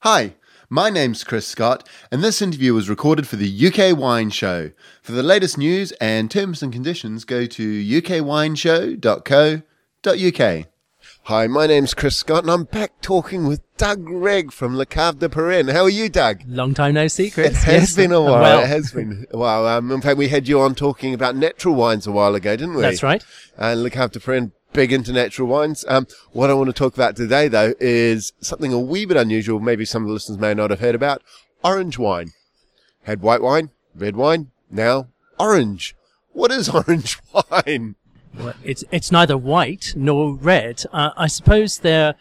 Hi, my name's Chris Scott, and this interview was recorded for the UK Wine Show. For the latest news and terms and conditions, go to ukwineshow.co.uk. Hi, my name's Chris Scott, and I'm back talking with Doug Regg from Le Cave de Perrine. How are you, Doug? Long time no see, Chris. It has been a while. It has been a while. In fact, we had you on talking about natural wines a while ago, didn't we? That's right. And Le Cave de Perrine, big into natural wines. What I want to talk about today, though, is something a wee bit unusual. Maybe some of the listeners may not have heard about. Orange wine. Had white wine, red wine, now orange. What is orange wine? Well, it's neither white nor red. I suppose they're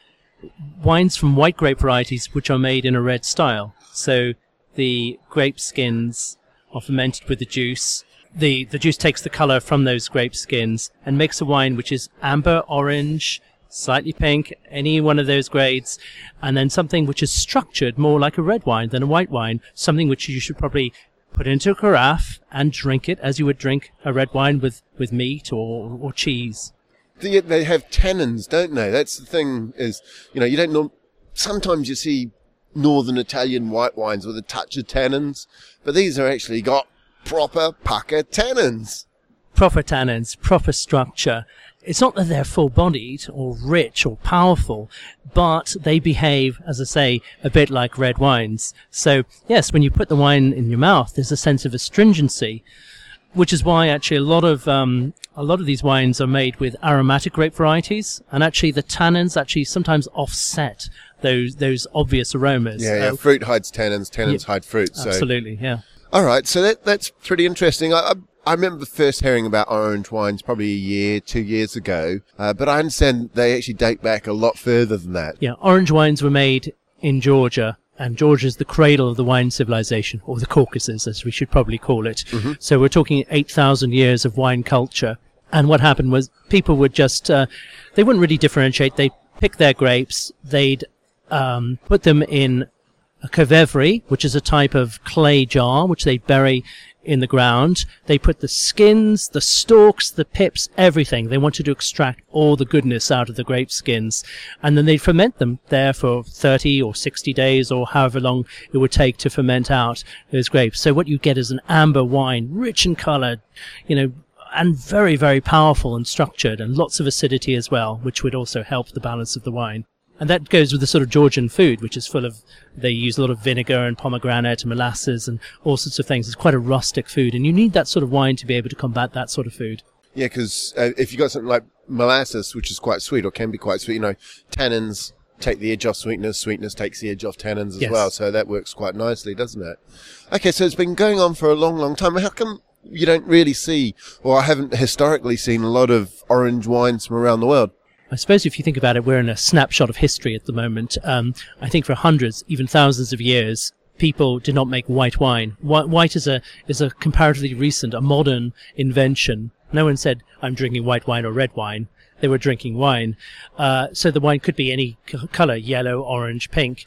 wines from white grape varieties which are made in a red style. So the grape skins are fermented with the juice. The juice takes the colour from those grape skins and makes a wine which is amber, orange, slightly pink, any one of those grades, and then something which is structured more like a red wine than a white wine, something which you should probably put into a carafe and drink it as you would drink a red wine with meat or cheese. They have tannins, don't they? That's the thing is, you don't know. Sometimes you see northern Italian white wines with a touch of tannins, but these are actually got proper pucker tannins. Proper tannins, proper structure. It's not that they're full-bodied or rich or powerful, but they behave, as I say, a bit like red wines. So, yes, when you put the wine in your mouth, there's a sense of astringency, which is why actually a lot of these wines are made with aromatic grape varieties, and actually the tannins actually sometimes offset those obvious aromas. Yeah, fruit hides tannins hide fruit. So. Absolutely, yeah. All right, so that's pretty interesting. I remember first hearing about orange wines probably 2 years ago, but I understand they actually date back a lot further than that. Yeah, orange wines were made in Georgia, and Georgia is the cradle of the wine civilization, or the Caucasus, as we should probably call it. Mm-hmm. So we're talking 8,000 years of wine culture. And what happened was people would just, they wouldn't really differentiate. They'd pick their grapes, they'd put them in a kvevré, which is a type of clay jar, which they bury in the ground. They put the skins, the stalks, the pips, everything. They wanted to extract all the goodness out of the grape skins. And then they'd ferment them there for 30 or 60 days or however long it would take to ferment out those grapes. So what you get is an amber wine, rich in color, and very, very powerful and structured, and lots of acidity as well, which would also help the balance of the wine. And that goes with the sort of Georgian food, which is full of, they use a lot of vinegar and pomegranate and molasses and all sorts of things. It's quite a rustic food, and you need that sort of wine to be able to combat that sort of food. Yeah, because if you've got something like molasses, which is quite sweet or can be quite sweet, tannins take the edge off sweetness, sweetness takes the edge off tannins as well, so that works quite nicely, doesn't it? Okay, so it's been going on for a long, long time. How come you don't really see, or I haven't historically seen, a lot of orange wines from around the world? I suppose if you think about it, we're in a snapshot of history at the moment. I think for hundreds, even thousands of years, people did not make white wine. White is a comparatively recent, a modern invention. No one said, I'm drinking white wine or red wine. They were drinking wine. So the wine could be any color, yellow, orange, pink.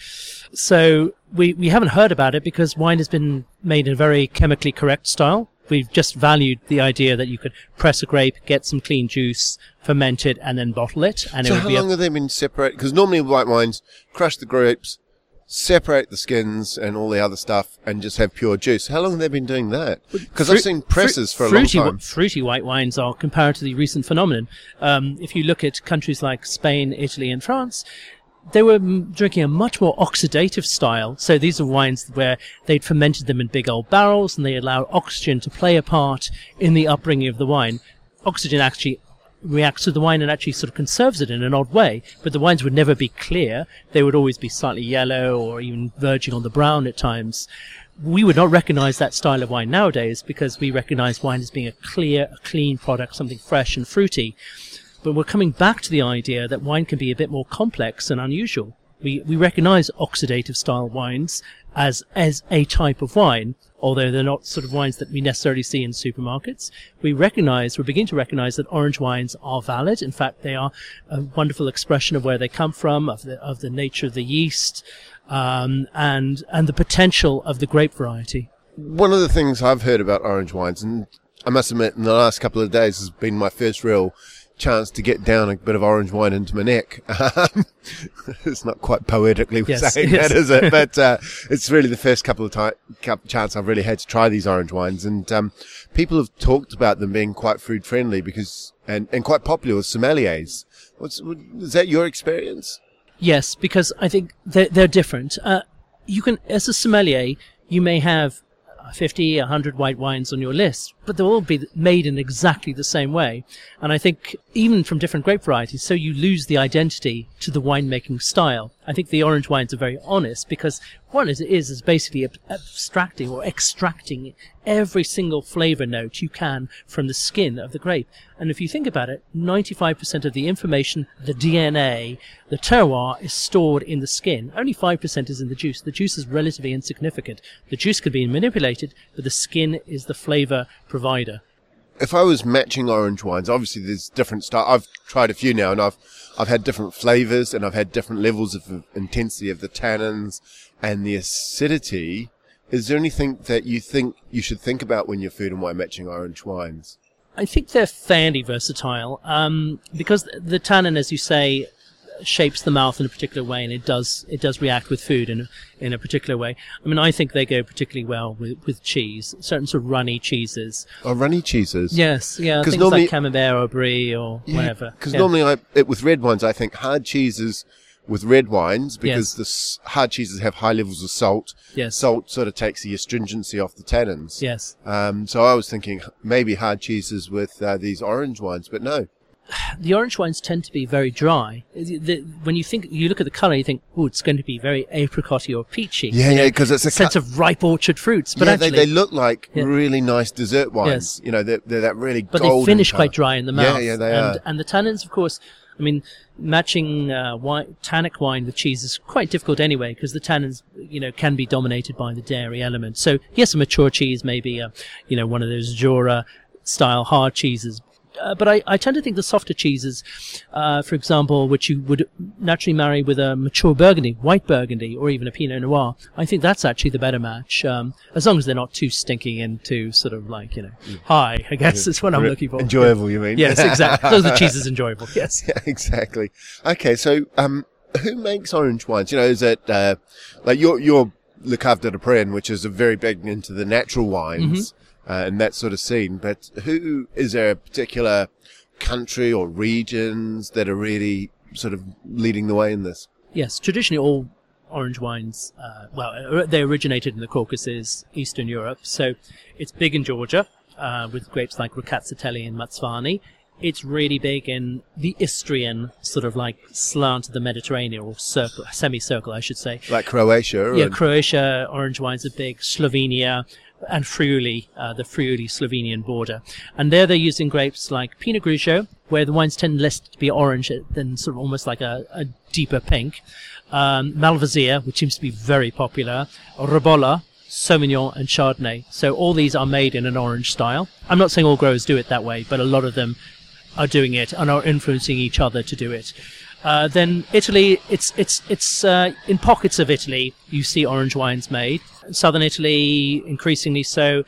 So we haven't heard about it because wine has been made in a very chemically correct style. We've just valued the idea that you could press a grape, get some clean juice, ferment it, and then bottle it. And so how long have they been separated? Because normally white wines, crush the grapes, separate the skins and all the other stuff, and just have pure juice. How long have they been doing that? Because I've seen presses for a long time. Fruity white wines are comparatively recent phenomenon. If you look at countries like Spain, Italy, and France, they were drinking a much more oxidative style. So these are wines where they'd fermented them in big old barrels and they allowed oxygen to play a part in the upbringing of the wine. Oxygen actually reacts to the wine and actually sort of conserves it in an odd way. But the wines would never be clear. They would always be slightly yellow or even verging on the brown at times. We would not recognize that style of wine nowadays because we recognize wine as being a clear, a clean product, something fresh and fruity. But we're coming back to the idea that wine can be a bit more complex and unusual. We recognize oxidative style wines as a type of wine, although they're not sort of wines that we necessarily see in supermarkets. We're beginning to recognize that orange wines are valid. In fact, they are a wonderful expression of where they come from, of the nature of the yeast, and the potential of the grape variety. One of the things I've heard about orange wines, and I must admit in the last couple of days has been my first real chance to get down a bit of orange wine into my neck. It's not quite poetically saying that, is it? But it's really the first couple of chance I've really had to try these orange wines, and people have talked about them being quite food friendly because and quite popular with sommeliers. Is that your experience? Yes, because I think they're different. You can, as a sommelier, you may have 50, 100 white wines on your list, but they'll all be made in exactly the same way. And I think even from different grape varieties, so you lose the identity to the winemaking style. I think the orange wines are very honest because what it is basically abstracting or extracting every single flavor note you can from the skin of the grape. And if you think about it, 95% of the information, the DNA, the terroir is stored in the skin. Only 5% is in the juice. The juice is relatively insignificant. The juice can be manipulated, but the skin is the flavor provider. If I was matching orange wines, obviously there's different style. I've tried a few now, and I've had different flavors, and I've had different levels of intensity of the tannins and the acidity. Is there anything that you think you should think about when you're food and wine matching orange wines? I think they're fairly versatile because the tannin, as you say, shapes the mouth in a particular way, and it does react with food in a particular way. I mean, I think they go particularly well with cheese, certain sort of runny cheeses. Oh, runny cheeses? Yes, yeah, things like Camembert or Brie or whatever. Because normally with red wines, I think hard cheeses with red wines, because the hard cheeses have high levels of salt. Yes. Salt sort of takes the astringency off the tannins. Yes. So I was thinking maybe hard cheeses with these orange wines, but no. The orange wines tend to be very dry. When you look at the colour, you think, oh, it's going to be very apricotty or peachy. Yeah, because it's a sense of ripe orchard fruits. But actually, they look like really nice dessert wines. Yes. You know, they're that really golden But they finish colour. quite dry in the mouth. Yeah, they are. And the tannins, of course, I mean, matching tannic wine with cheese is quite difficult anyway, because the tannins, can be dominated by the dairy element. So yes, a mature cheese may be, one of those Jura style hard cheeses. But I tend to think the softer cheeses, for example, which you would naturally marry with a mature Burgundy, white Burgundy, or even a Pinot Noir, I think that's actually the better match, as long as they're not too stinky and too sort of like, high, I guess is what I'm looking for. Enjoyable, you mean? Yes, exactly. Those are cheeses enjoyable, yes. Yeah, exactly. Okay, so who makes orange wines? Is it like your Le Cave de Pren, which is a very big into the natural wines, and that sort of scene, but is there a particular country or regions that are really sort of leading the way in this? Yes, traditionally all orange wines, they originated in the Caucasus, Eastern Europe, so it's big in Georgia, with grapes like Rkatsiteli and Matsvani. It's really big in the Istrian sort of like slant of the Mediterranean, or semicircle, I should say. Like Croatia? Yeah, Croatia, orange wines are big, Slovenia, and Friuli, the Friuli-Slovenian border. And there they're using grapes like Pinot Grigio, where the wines tend less to be orange than sort of almost like a deeper pink. Malvasia, which seems to be very popular. Ribolla, Sauvignon, and Chardonnay. So all these are made in an orange style. I'm not saying all growers do it that way, but a lot of them are doing it and are influencing each other to do it. Then Italy, it's in pockets of Italy you see orange wines made. Southern Italy, increasingly so.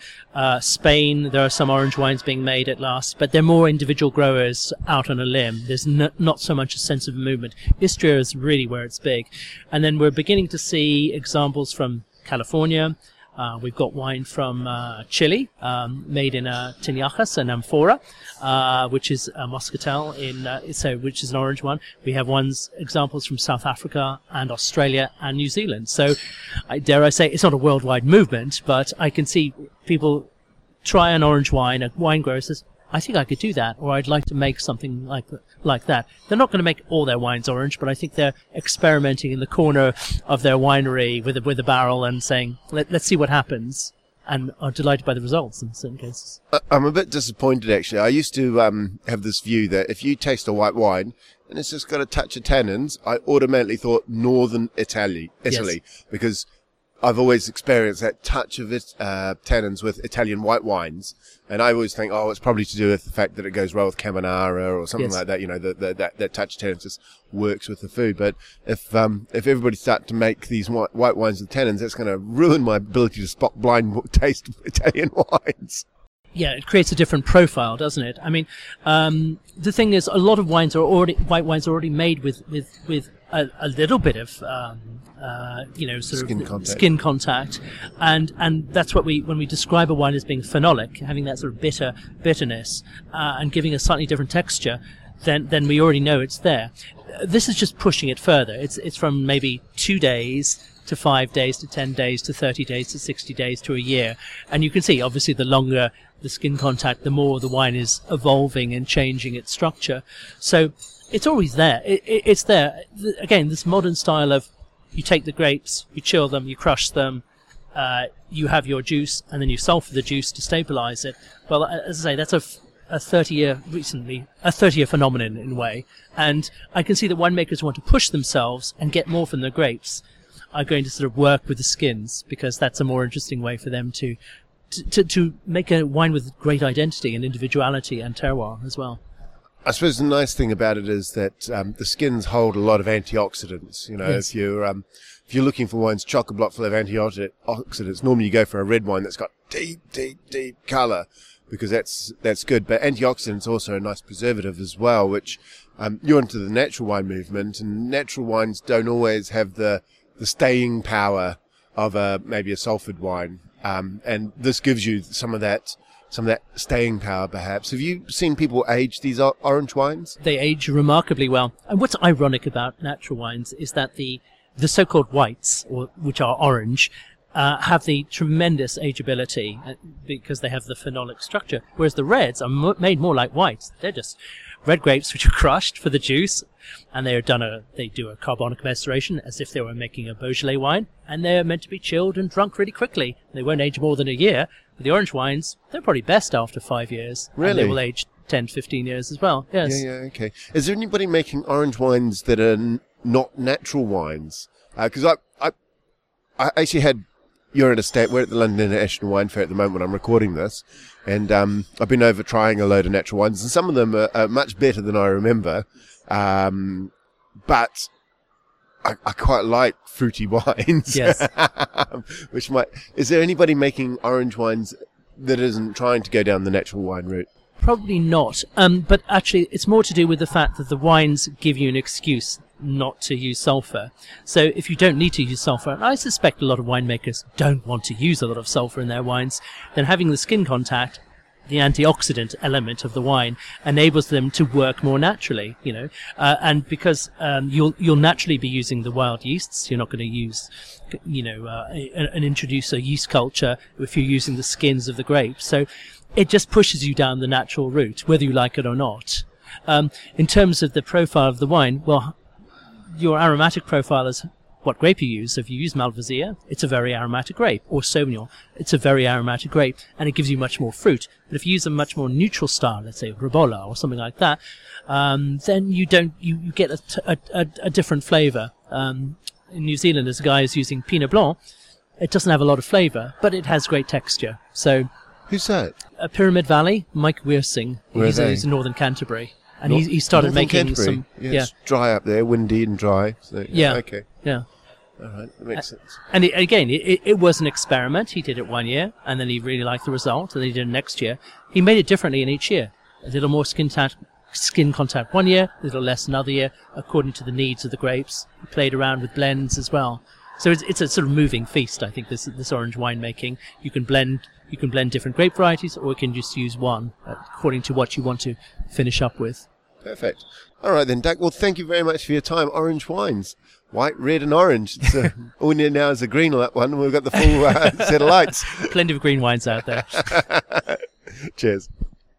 Spain, there are some orange wines being made at last, but they're more individual growers out on a limb. There's not so much a sense of movement. Istria is really where it's big. And then we're beginning to see examples from California. We've got wine from Chile, made in Tinajas and Amphora, which is a Moscatel which is an orange one. We have examples from South Africa and Australia and New Zealand. So, dare I say, it's not a worldwide movement, but I can see people try an orange wine. A wine grower says, I think I could do that, or I'd like to make something like that. They're not going to make all their wines orange, but I think they're experimenting in the corner of their winery with a barrel and saying, let's see what happens, and are delighted by the results in certain cases. I'm a bit disappointed, actually. I used to have this view that if you taste a white wine and it's just got a touch of tannins, I automatically thought northern Italy, Yes. because I've always experienced that touch of tannins with Italian white wines, and I always think, it's probably to do with the fact that it goes well with Carbonara or something like that. That touch of tannins just works with the food. But if everybody starts to make these white wines with tannins, that's going to ruin my ability to spot blind taste Italian wines. Yeah, it creates a different profile, doesn't it? I mean, the thing is, a lot of white wines are already made with a little bit of, skin contact, and that's what when we describe a wine as being phenolic, having that sort of bitterness, and giving a slightly different texture, then we already know it's there. This is just pushing it further. It's from maybe 2 days to 5 days to 10 days to 30 days to 60 days to a year, and you can see obviously the longer the skin contact, the more the wine is evolving and changing its structure. So it's always there. It's there. Again, this modern style of you take the grapes, you chill them, you crush them, you have your juice, and then you sulfur the juice to stabilize it. Well, as I say, that's a 30-year phenomenon in a way. And I can see that winemakers want to push themselves and get more from their grapes are going to sort of work with the skins, because that's a more interesting way for them to make a wine with great identity and individuality and terroir as well. I suppose the nice thing about it is that the skins hold a lot of antioxidants. You know, yes. if you're looking for wines chock-a-block full of antioxidants, normally you go for a red wine that's got deep colour, because that's good. But antioxidants are also a nice preservative as well, which you're into the natural wine movement, and natural wines don't always have the staying power of maybe a sulfured wine. And this gives you some of that staying power, perhaps. Have you seen people age these orange wines? They age remarkably well. And what's ironic about natural wines is that the so-called whites, which are orange, have the tremendous ageability because they have the phenolic structure, whereas the reds are made more like whites. They're just red grapes which are crushed for the juice, and they do a carbonic maceration as if they were making a Beaujolais wine, and they're meant to be chilled and drunk really quickly. They won't age more than a year. But the orange wines, they're probably best after 5 years. Really? And they will age 10 to 15 years as well. Yes. Yeah, okay. Is there anybody making orange wines that are not natural wines? Because I actually had... We're at the London International Wine Fair at the moment when I'm recording this, and I've been over trying a load of natural wines, and some of them are much better than I remember, but I quite like fruity wines. Yes. Is there anybody making orange wines that isn't trying to go down the natural wine route? Probably not, but actually it's more to do with the fact that the wines give you an excuse not to use sulfur. So if you don't need to use sulfur, and I suspect a lot of winemakers don't want to use a lot of sulfur in their wines, then having the skin contact, the antioxidant element of the wine, enables them to work more naturally, and because you'll naturally be using the wild yeasts, you're not going to use and introduce a yeast culture if you're using the skins of the grapes. So it just pushes you down the natural route, whether you like it or not. In terms of the profile of the wine, well, your aromatic profile is what grape you use. So if you use Malvasia, it's a very aromatic grape, or Sauvignon, it's a very aromatic grape, and it gives you much more fruit. But if you use a much more neutral style, let's say Ribolla or something like that, then you get a different flavour. In New Zealand, there's a guy who's using Pinot Blanc. It doesn't have a lot of flavour, but it has great texture. So, who's that? Pyramid Valley, Mike Weersing. He's in northern Canterbury. And he started making some... It's dry up there, windy and dry. So, okay. Yeah. All right, that makes sense. And it was an experiment. He did it 1 year, and then he really liked the result, and then he did it next year. He made it differently in each year. A little more skin contact 1 year, a little less another year, according to the needs of the grapes. He played around with blends as well. So it's a sort of moving feast, I think, this orange winemaking. You can blend different grape varieties, or you can just use one according to what you want to finish up with. Perfect. All right then, Doug. Well, thank you very much for your time. Orange wines. White, red and orange. All we need now is a green one. We've got the full set of lights. Plenty of green wines out there. Cheers.